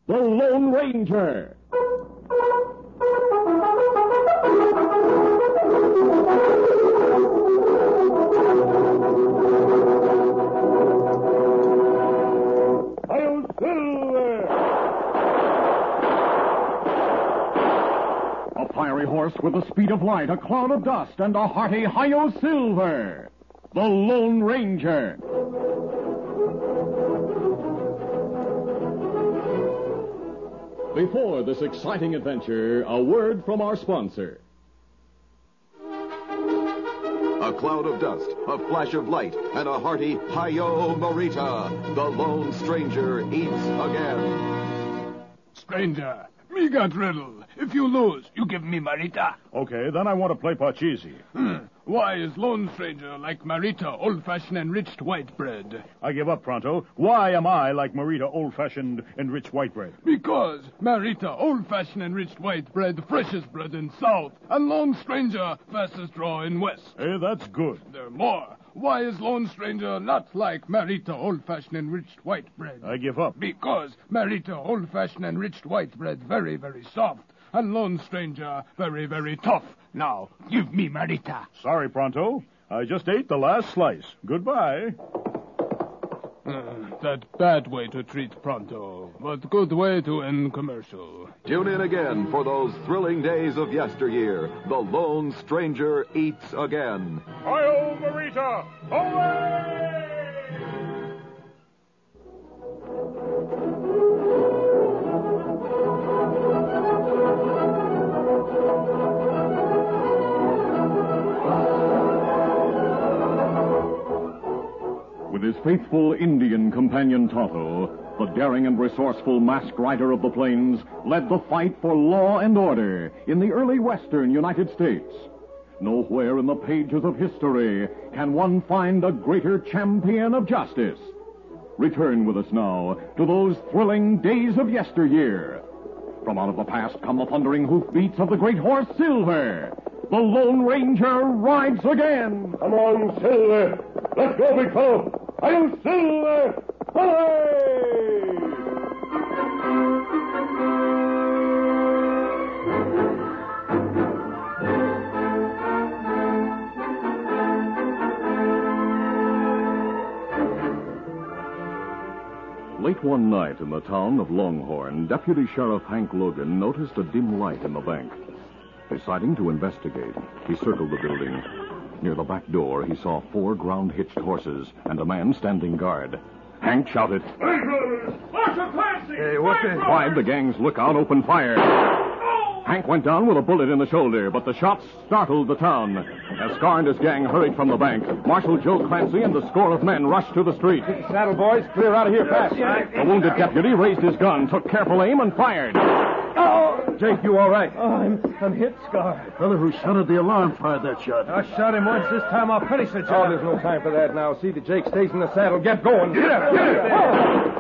The Lone Ranger. Hail Silver! A fiery horse with the speed of light, a cloud of dust, and a hearty Hi-Yo Silver. The Lone Ranger. Before this exciting adventure, a word from our sponsor. A cloud of dust, a flash of light, and a hearty Hi-Yo Marita. The Lone Stranger eats again. Stranger, me got riddle. If you lose, you give me Marita. Okay, then I want to play Parcheesi. Why is Lone Stranger like Marita, old-fashioned enriched white bread? I give up, Pronto. Why am I like Marita, old-fashioned enriched white bread? Because Marita, old-fashioned enriched white bread, freshest bread in South, and Lone Stranger, fastest draw in West. Hey, that's good. There more. Why is Lone Stranger not like Marita, old-fashioned enriched white bread? I give up. Because Marita, old-fashioned enriched white bread, very, very soft, and Lone Stranger, very, very tough. Now, give me Marita. Sorry, Pronto. I just ate the last slice. Goodbye. That bad way to treat Pronto, but good way to end commercial. Tune in again for those thrilling days of yesteryear. The Lone Stranger eats again. Hi-Yo, Marita! Away! With his faithful Indian companion Tonto, the daring and resourceful masked rider of the plains led the fight for law and order in the early western United States. Nowhere in the pages of history can one find a greater champion of justice. Return with us now to those thrilling days of yesteryear. From out of the past come the thundering hoofbeats of the great horse Silver. The Lone Ranger rides again. Come on, Silver. Let's go, big fellow. Hail Silver! Hooray! Late one night in the town of Longhorn, Deputy Sheriff Hank Logan noticed a dim light in the bank. Deciding to investigate, he circled the building. Near the back door, he saw 4 ground-hitched horses and a man standing guard. Hank shouted, Hey, what's this? Why'd the gang's lookout open fire? Hank went down with a bullet in the shoulder, but the shots startled the town. As Scar and his gang hurried from the bank, Marshal Joe Clancy and a score of men rushed to the street. Saddle, boys. Clear out of here fast. The wounded deputy raised his gun, took careful aim, and fired. Jake, you all right? Oh, I'm hit, Scar. The fellow who sounded the alarm fired that shot. I shot him once. This time I'll finish the job. Oh, there's no time for that now. See that Jake stays in the saddle. Get going. Get it.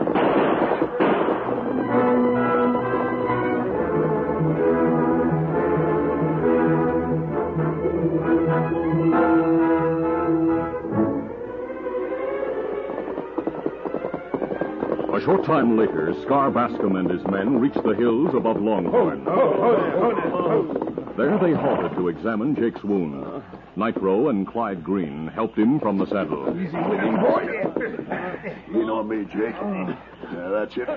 A short time later, Scar Bascom and his men reached the hills above Longhorn. There they halted to examine Jake's wound. Nitro and Clyde Green helped him from the saddle. Easy with him, boy. Lean on me, Jake. That's it.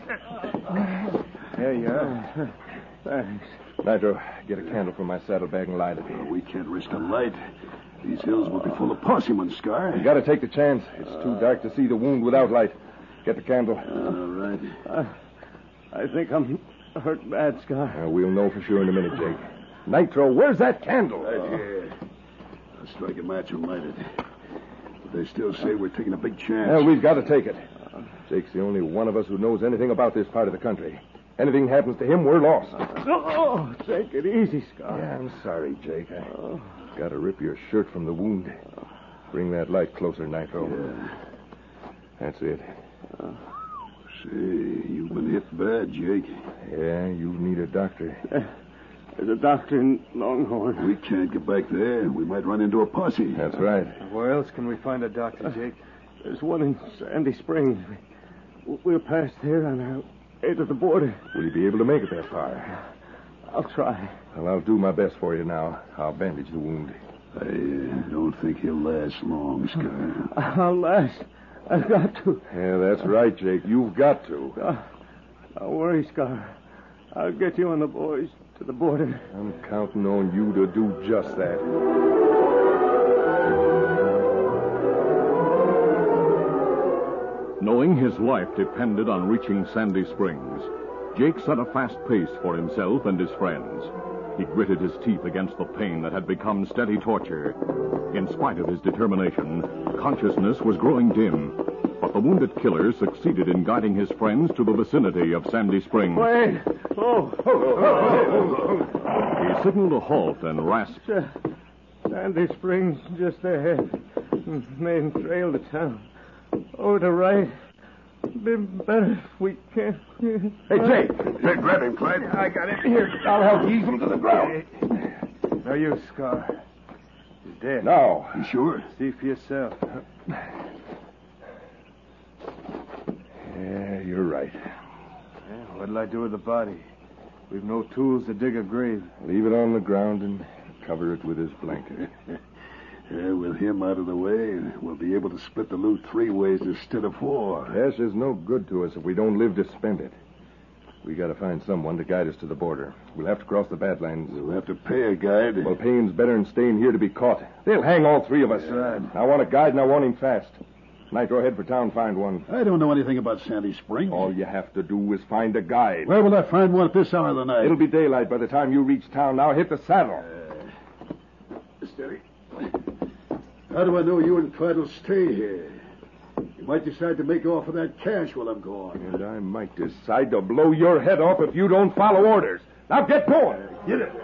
There you are. Thanks. Nitro, get a candle from my saddlebag and light it. We can't risk a light. These hills will be full of possemen, Scar. You gotta take the chance. It's too dark to see the wound without light. Get the candle. All right. I think I'm hurt bad, Scar. We'll know for sure in a minute, Jake. Nitro, where's that candle? Right here. I'll strike a match and light it. But they still say we're taking a big chance. Well, we've got to take it. Jake's the only one of us who knows anything about this part of the country. Anything happens to him, we're lost. Oh, take it easy, Scar. Yeah, I'm sorry, Jake. I got to rip your shirt from the wound. Bring that light closer, Nitro. Yeah. That's it. Say, you've been hit bad, Jake. Yeah, you need a doctor. There's a doctor in Longhorn. We can't get back there. We might run into a posse. That's right. Where else can we find a doctor, Jake? There's one in Sandy Springs. We'll pass there on way to the border. Will you be able to make it that far? I'll try. Well, I'll do my best for you now. I'll bandage the wound. I don't think he'll last long, Scar. I'll last. I've got to. Yeah, that's right, Jake. You've got to. Don't worry, Scar. I'll get you and the boys to the border. I'm counting on you to do just that. Knowing his life depended on reaching Sandy Springs, Jake set a fast pace for himself and his friends. He gritted his teeth against the pain that had become steady torture. In spite of his determination, consciousness was growing dim, but the wounded killer succeeded in guiding his friends to the vicinity of Sandy Springs. Wait! He signaled a halt and rasped, Sandy Springs just ahead. Main trail to town. Over to right. Be better if we can't. Hey, Jake, grab him, Clyde. I got him. Here, I'll help ease him to the ground. No use, Scar. He's dead. No. You sure? See for yourself. Yeah, you're right. What'll I do with the body? We've no tools to dig a grave. Leave it on the ground and cover it with his blanket. With him out of the way, we'll be able to split the loot 3 ways instead of 4. Cash is no good to us if we don't live to spend it. We got to find someone to guide us to the border. We'll have to cross the Badlands. We'll have to pay a guide. Well, paying's better than staying here to be caught. They'll hang all 3 of us. I want a guide, and I want him fast. Nitro, head for town, find one. I don't know anything about Sandy Springs. All you have to do is find a guide. Where will I find one at this hour of the night? It'll be daylight by the time you reach town. Now hit the saddle. Steady. How do I know you and Clyde will stay here? You might decide to make off with that cash while I'm gone. And I might decide to blow your head off if you don't follow orders. Now get going. Get it.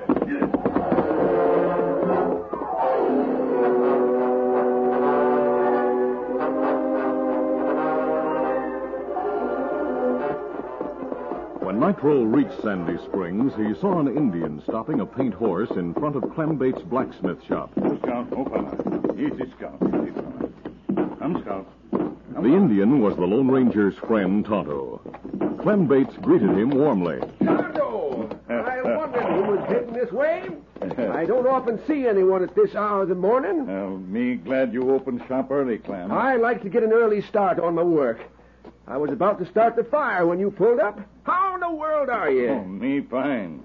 When Nitro reached Sandy Springs, he saw an Indian stopping a paint horse in front of Clem Bates' blacksmith shop. Scout, easy, Scout. Come, Scout. The Indian was the Lone Ranger's friend, Tonto. Clem Bates greeted him warmly. Tonto! I wondered who was heading this way. I don't often see anyone at this hour of the morning. Me glad you opened shop early, Clem. I like to get an early start on my work. I was about to start the fire when you pulled up. How in the world are you? Oh, me fine.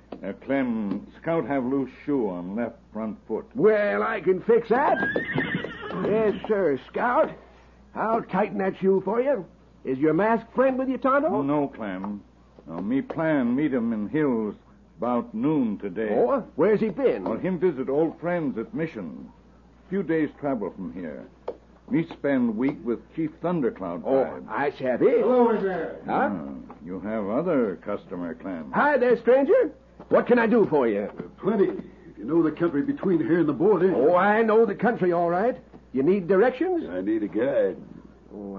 Clem, Scout have loose shoe on left front foot. Well, I can fix that. Yes, sir, Scout. I'll tighten that shoe for you. Is your masked friend with you, Tonto? No, Clem. Me plan meet him in hills about noon today. Oh, where's he been? Well, him visit old friends at Mission. Few days travel from here. Me spend week with Chief Thundercloud. Oh, I shall be. Hello there. Huh? You have other customer, Clem. Hi there, stranger. What can I do for you? Plenty. If you know the country between here and the border. Oh, I know the country all right. You need directions? I need a guide. Oh,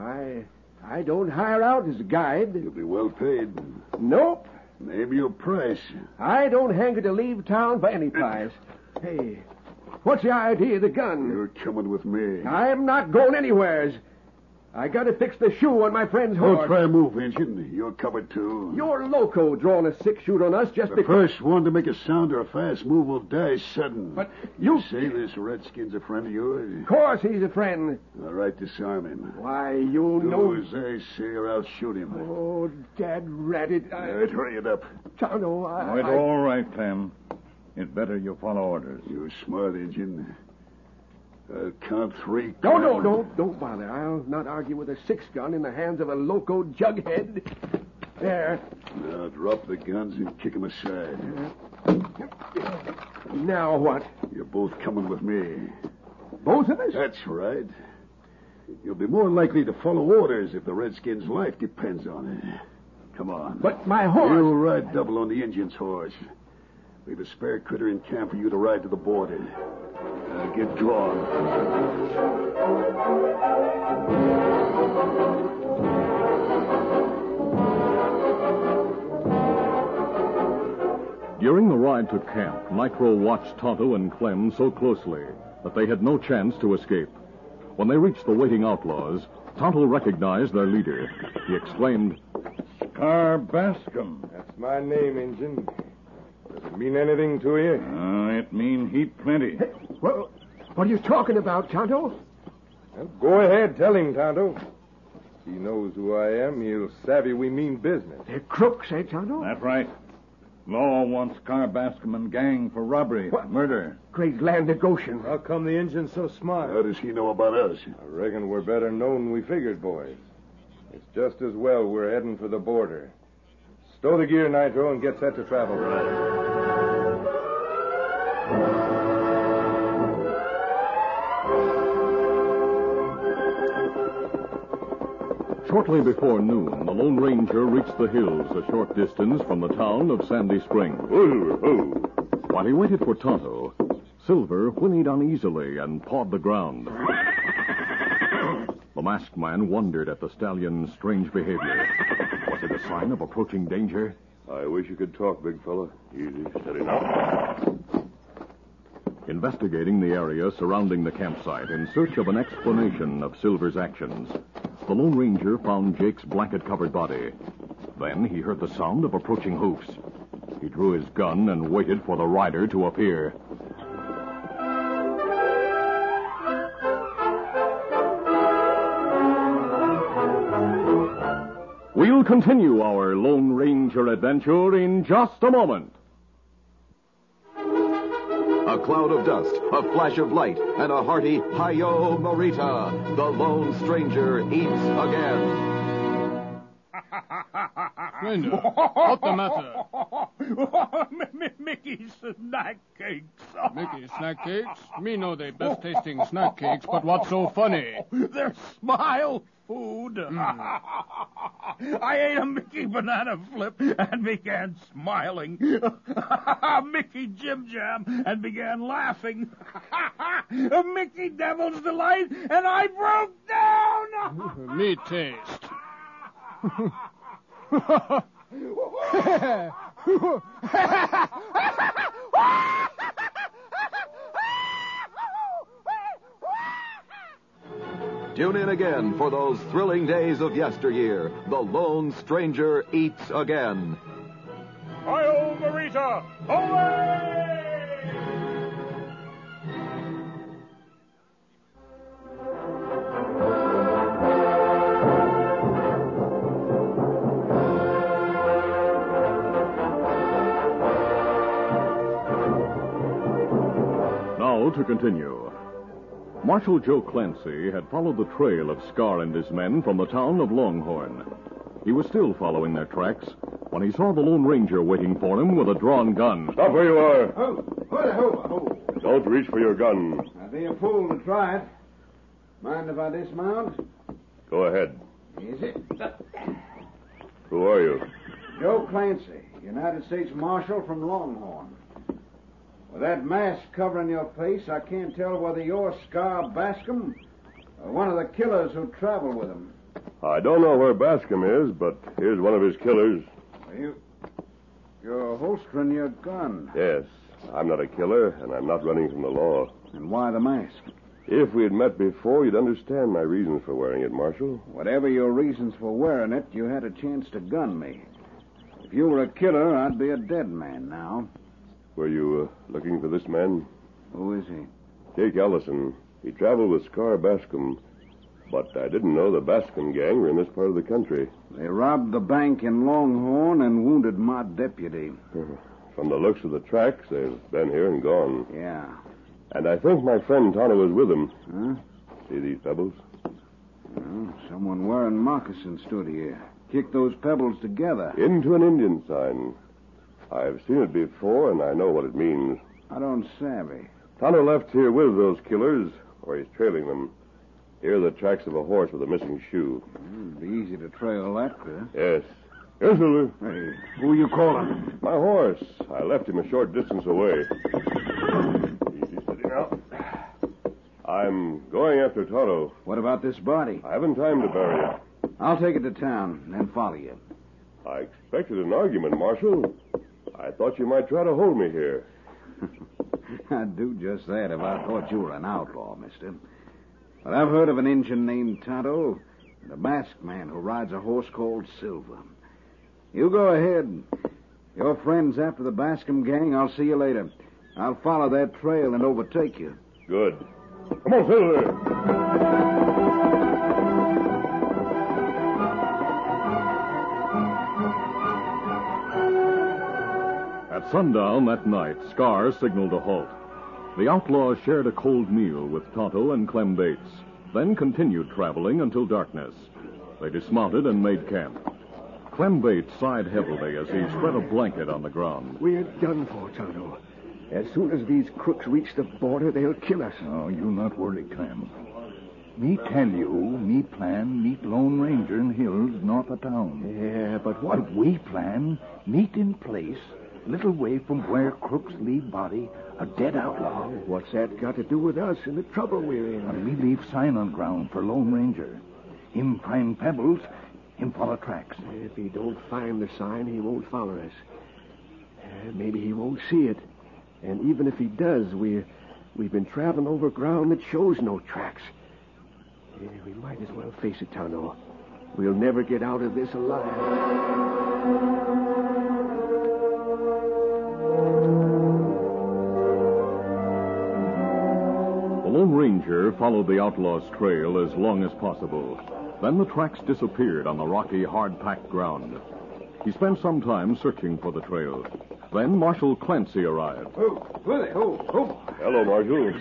I don't hire out as a guide. You'll be well paid. Nope. Name your price. I don't hanker to leave town for any price. Hey, what's the idea of the gun? You're coming with me. I'm not going anywheres. I got to fix the shoe on my friend's horse. Don't try a move, Injun. You're covered, too. You're loco drawing a 6-shoot on us just The because... first one to make a sound or a fast move will die sudden. But you say this Redskin's a friend of yours? Of course he's a friend. All right, disarm him. Why, you Do know... as I say or I'll shoot him. Oh, Dad ratted. All right, hurry it up. Tonto, It's all right, Clem. It's better you follow orders. You're smart, Injun. I'll count 3. Don't bother. I'll not argue with a 6-gun in the hands of a loco jughead. There. Now drop the guns and kick him aside. Now what? You're both coming with me. Both of us? That's right. You'll be more likely to follow orders if the Redskin's life depends on it. Come on. But my horse... You'll ride double on the Injun's horse. Leave a spare critter in camp for you to ride to the border. Now get gone. During the ride to camp, Nitro watched Tonto and Clem so closely that they had no chance to escape. When they reached the waiting outlaws, Tonto recognized their leader. He exclaimed, Scar Bascom. That's my name, Injun. Does it mean anything to you? It mean heap plenty. Well, what are you talking about, Tonto? Well, go ahead, tell him, Tonto. He knows who I am. He'll savvy we mean business. They're crooks, eh, Tonto? That's right. Law wants Scar Bascom and gang for robbery, murder. Great land of Goshen. How come the Injun's so smart? How does he know about us? I reckon we're better known than we figured, boys. It's just as well we're heading for the border. Stow the gear, Nitro, and get set to travel. Shortly before noon, the Lone Ranger reached the hills a short distance from the town of Sandy Springs. While he waited for Tonto, Silver whinnied uneasily and pawed the ground. The masked man wondered at the stallion's strange behavior. Was it a sign of approaching danger? I wish you could talk, big fella. Easy, steady now. Investigating the area surrounding the campsite in search of an explanation of Silver's actions, the Lone Ranger found Jake's blanket-covered body. Then he heard the sound of approaching hoofs. He drew his gun and waited for the rider to appear. We'll continue our Lone Ranger adventure in just a moment. A cloud of dust, a flash of light, and a hearty Hi-Yo Morita. The Lone Stranger eats again. Stranger, what the matter? Mickey's snack cakes. Mickey's snack cakes? Me know they best tasting snack cakes, but what's so funny? They're smile food. I ate a Mickey banana flip and began smiling. Mickey Jim Jam and began laughing. A Mickey Devil's Delight and I broke down. Me taste. Tune in again for those thrilling days of yesteryear. The Lone Stranger eats again. Hi-yo, Marita! Away! Now to continue. Marshal Joe Clancy had followed the trail of Scar and his men from the town of Longhorn. He was still following their tracks when he saw the Lone Ranger waiting for him with a drawn gun. Stop where you are. Oh. Don't reach for your gun. I'd be a fool to try it. Mind if I dismount? Go ahead. Is it? Who are you? Joe Clancy, United States Marshal from Longhorn. With that mask covering your face, I can't tell whether you're Scar Bascom or one of the killers who travel with him. I don't know where Bascom is, but here's one of his killers. You're holstering your gun. Yes, I'm not a killer, and I'm not running from the law. And why the mask? If we had met before, you'd understand my reasons for wearing it, Marshal. Whatever your reasons for wearing it, you had a chance to gun me. If you were a killer, I'd be a dead man now. Were you looking for this man? Who is he? Jake Ellison. He traveled with Scar Bascom, but I didn't know the Bascom gang were in this part of the country. They robbed the bank in Longhorn and wounded my deputy. From the looks of the tracks, they've been here and gone. Yeah. And I think my friend Tonto was with them. Huh? See these pebbles? Well, someone wearing moccasins stood here. Kicked those pebbles together. Into an Indian sign. I've seen it before, and I know what it means. I don't savvy. Tonto left here with those killers, or he's trailing them. Here are the tracks of a horse with a missing shoe. It'd be easy to trail that, huh? Yes. Yes, Silver. Hey, who you calling? My horse. I left him a short distance away. Easy, steady now. I'm going after Tonto. What about this body? I haven't time to bury it. I'll take it to town and then follow you. I expected an argument, Marshal. I thought you might try to hold me here. I'd do just that if I thought you were an outlaw, mister. But I've heard of an Injun named Tonto and a masked man who rides a horse called Silver. You go ahead. Your friend's after the Bascom gang. I'll see you later. I'll follow that trail and overtake you. Good. Come on, Silver. At sundown that night, Scar signaled a halt. The outlaws shared a cold meal with Tonto and Clem Bates, then continued traveling until darkness. They dismounted and made camp. Clem Bates sighed heavily as he spread a blanket on the ground. We're done for, Tonto. As soon as these crooks reach the border, they'll kill us. Oh, you not worry, Clem. Me tell you, me plan meet Lone Ranger in hills north of town. Yeah, but what? But we plan meet in place, little way from where crooks leave body a dead outlaw. What's that got to do with us and the trouble we're in? And we leave sign on ground for Lone Ranger. Him find pebbles, him follow tracks. If he don't find the sign, he won't follow us. Maybe he won't see it. And even if he does, we've been traveling over ground that shows no tracks. We might as well face it, Tonto. We'll never get out of this alive. The Lone Ranger followed the outlaw's trail as long as possible. Then the tracks disappeared on the rocky, hard-packed ground. He spent some time searching for the trail. Then Marshal Clancy arrived. Hello, Marshal.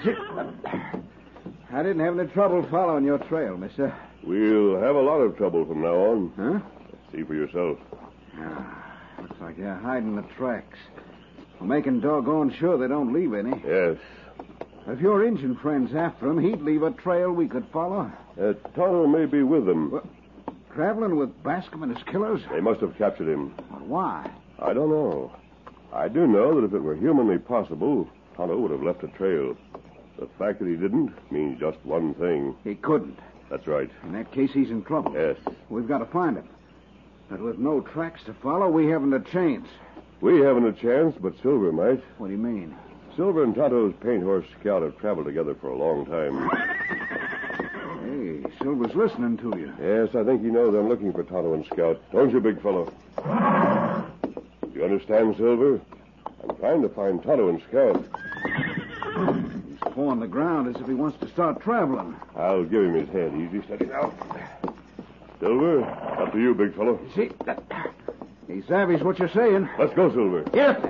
I didn't have any trouble following your trail, mister. We'll have a lot of trouble from now on. Huh? See for yourself. Looks like you're hiding the tracks. We're making doggone sure they don't leave any. Yes. If your Indian friend's after him, he'd leave a trail we could follow. Tonto may be with them. What? Traveling with Bascom and his killers? They must have captured him. Why? I don't know. I do know that if it were humanly possible, Tonto would have left a trail. The fact that he didn't means just one thing. He couldn't. That's right. In that case, he's in trouble. Yes. We've got to find him. But with no tracks to follow, we haven't a chance. We haven't a chance, but Silver might. What do you mean? Silver and Tonto's paint horse Scout have traveled together for a long time. Hey, Silver's listening to you. Yes, I think he knows I'm looking for Tonto and Scout. Don't you, big fellow? You understand, Silver? I'm trying to find Tonto and Scout. He's pawing the ground as if he wants to start traveling. I'll give him his head. Easy, steady now. Silver, up to you, big fellow. See, he savvy's what you're saying. Let's go, Silver. Yes.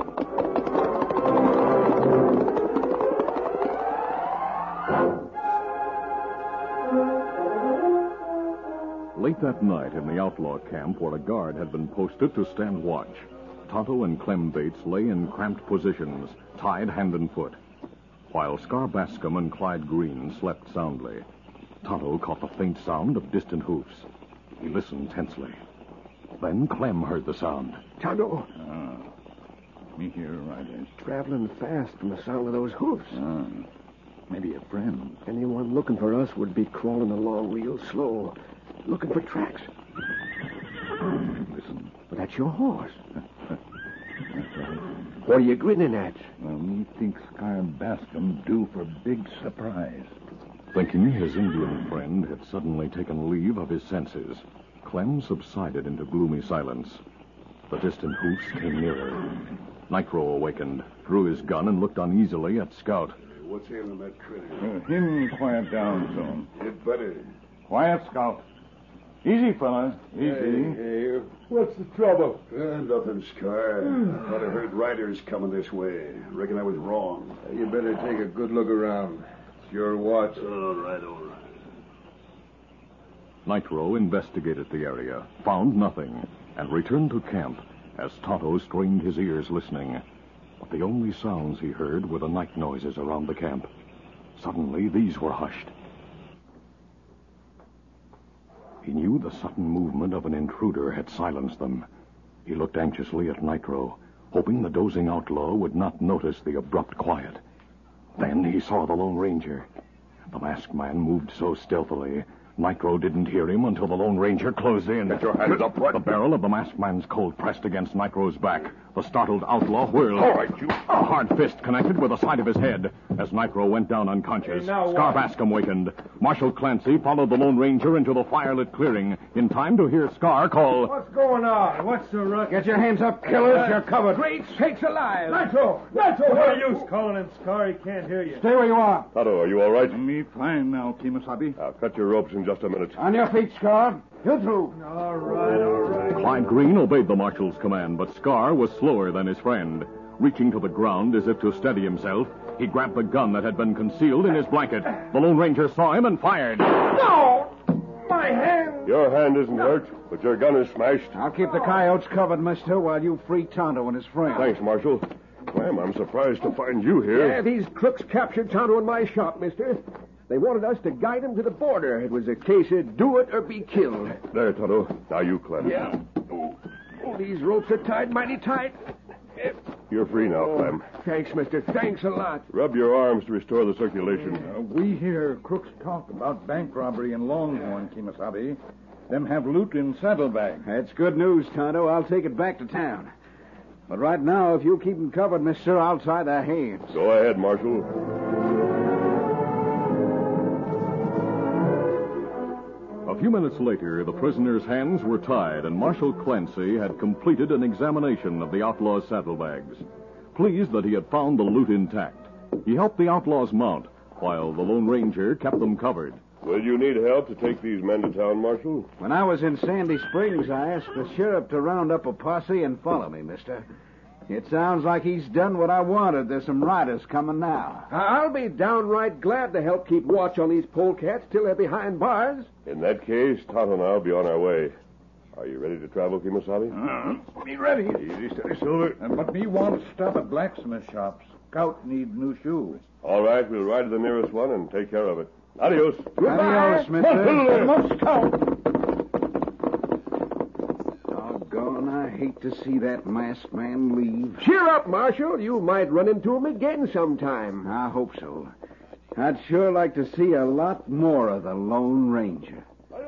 Late that night in the outlaw camp where a guard had been posted to stand watch, Tonto and Clem Bates lay in cramped positions, tied hand and foot, while Scar Bascom and Clyde Green slept soundly. Tonto caught the faint sound of distant hoofs. He listened tensely. Then Clem heard the sound. Tonto. Me here, Riders. Traveling fast from the sound of those hoofs. Maybe a friend. Anyone looking for us would be crawling along real slow, looking for tracks. Listen. But that's your horse. What are you grinning at? Well, me think Scar Bascom due for big surprise. Thinking his Indian friend had suddenly taken leave of his senses, Clem subsided into gloomy silence. The distant hoofs came nearer. Nitro awakened, drew his gun, and looked uneasily at Scout. What's ailing that critter? Him quiet down some. It better. Quiet, Scout. Easy, fella. Easy. Hey, what's the trouble? Nothing, Scar. Thought I heard riders coming this way. Reckon I was wrong. You better take a good look around. It's your watch. All right. Nitro investigated the area, found nothing, and returned to camp as Tonto strained his ears listening. But the only sounds he heard were the night noises around the camp. Suddenly, these were hushed. He knew the sudden movement of an intruder had silenced them. He looked anxiously at Nitro, hoping the dozing outlaw would not notice the abrupt quiet. Then he saw the Lone Ranger. The masked man moved so stealthily, Nitro didn't hear him until the Lone Ranger closed in. Get your hands up, Bud. The barrel of the masked man's Colt pressed against Nitro's back. The startled outlaw whirled. All right, you. A hard fist connected with the side of his head. As Nitro went down unconscious, Scar Bascom wakened. Marshal Clancy followed the Lone Ranger into the firelit clearing in time to hear Scar call... What's going on? What's the ruckus? Get your hands up, killers. You're covered. Great sakes alive! Nitro! Nitro! No use calling him Scar. He can't hear you. Stay where you are. Tonto, are you all right? Me fine now, Kimasabi. I'll cut your ropes in just a minute. On your feet, Scar. You through. All right. Clyde Green obeyed the marshal's command, but Scar was slower than his friend. Reaching to the ground as if to steady himself, he grabbed the gun that had been concealed in his blanket. The Lone Ranger saw him and fired. No! My hand! Your hand isn't hurt, but your gun is smashed. I'll keep the coyotes covered, mister, while you free Tonto and his friend. Thanks, Marshal. Ma'am, I'm surprised to find you here. Yeah, these crooks captured Tonto in my shop, mister. They wanted us to guide him to the border. It was a case of do it or be killed. There, Tonto. Now you, Clem. Yeah. Oh, these ropes are tied mighty tight. You're free now, Clem. Thanks, mister. Thanks a lot. Rub your arms to restore the circulation. We hear crooks talk about bank robbery in Longhorn, Kimasabi. Them have loot in saddlebags. That's good news, Tonto. I'll take it back to town. But right now, if you'll keep them covered, mister, I'll tie their hands. Go ahead, Marshal. A few minutes later, the prisoner's hands were tied, and Marshal Clancy had completed an examination of the outlaw's saddlebags. Pleased that he had found the loot intact, he helped the outlaws mount, while the Lone Ranger kept them covered. Will you need help to take these men to town, Marshal? When I was in Sandy Springs, I asked the sheriff to round up a posse and follow me, mister. It sounds like he's done what I wanted. There's some riders coming now. I'll be downright glad to help keep watch on these polecats till they're behind bars. In that case, Tonto and I'll be on our way. Are you ready to travel, Kimasabi? Me ready. Easy, steady, Silver. But me want to stop at blacksmith shops. Scout need new shoes. All right, we'll ride to the nearest one and take care of it. Adios. Adios, mister. Must scout. Doggone, I hate to see that masked man leave. Cheer up, Marshal. You might run into him again sometime. I hope so. I'd sure like to see a lot more of the Lone Ranger.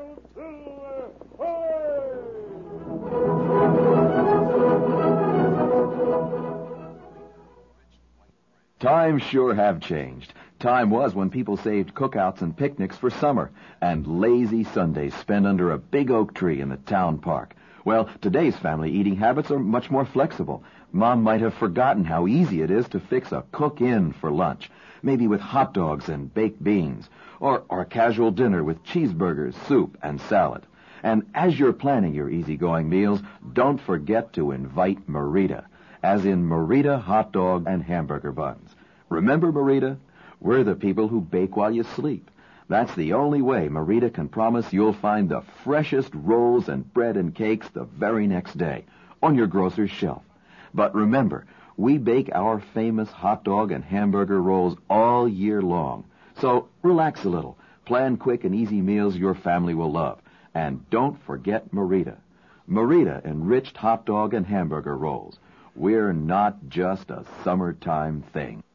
Times sure have changed. Time was when people saved cookouts and picnics for summer and lazy Sundays spent under a big oak tree in the town park. Well, today's family eating habits are much more flexible. Mom might have forgotten how easy it is to fix a cook-in for lunch, maybe with hot dogs and baked beans, or a casual dinner with cheeseburgers, soup, and salad. And as you're planning your easygoing meals, don't forget to invite Merita, as in Merita hot dog and hamburger buns. Remember Merita? We're the people who bake while you sleep. That's the only way Merita can promise you'll find the freshest rolls and bread and cakes the very next day on your grocer's shelf. But remember, we bake our famous hot dog and hamburger rolls all year long. So relax a little. Plan quick and easy meals your family will love. And don't forget Merita. Merita enriched hot dog and hamburger rolls. We're not just a summertime thing.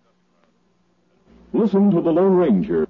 Listen to the Lone Ranger.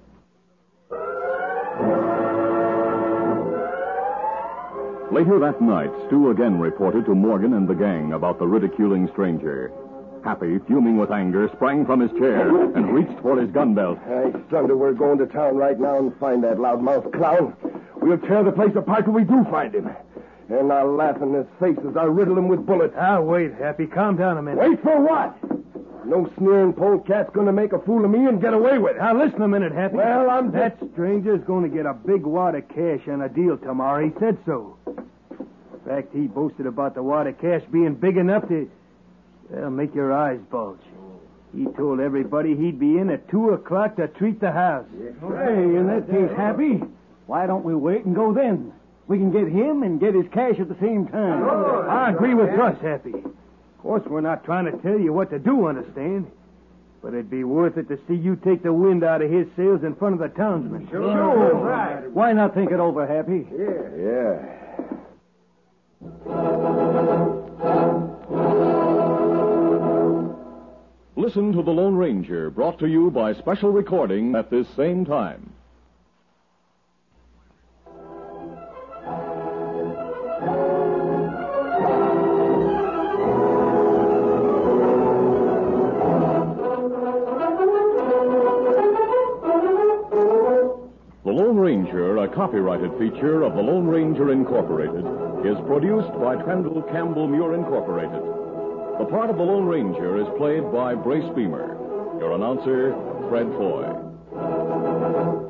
Later that night, Stu again reported to Morgan and the gang about the ridiculing stranger. Happy, fuming with anger, sprang from his chair and reached for his gun belt. Hey, Thunder, we're going to town right now and find that loudmouth clown. We'll tear the place apart till we do find him. And I'll laugh in his face as I riddle him with bullets. Wait, Happy. Calm down a minute. Wait for what? No sneering polecat's going to make a fool of me and get away with it. Now, listen a minute, Happy. Well, That stranger's going to get a big wad of cash on a deal tomorrow. He said so. In fact, he boasted about the wad of cash being big enough to... Well, make your eyes bulge. He told everybody he'd be in at 2 o'clock to treat the house. Hey, in that case, Happy, why don't we wait and go then? We can get him and get his cash at the same time. I agree with Russ, Happy. Of course, we're not trying to tell you what to do, understand? But it'd be worth it to see you take the wind out of his sails in front of the townsmen. Sure. Right. Why not think it over, Happy? Yeah. Listen to the Lone Ranger, brought to you by special recording at this same time. copyrighted feature of the Lone Ranger Incorporated, is produced by Trendle Campbell Muir Incorporated. The part of the Lone Ranger is played by Brace Beamer. Your announcer, Fred Foy.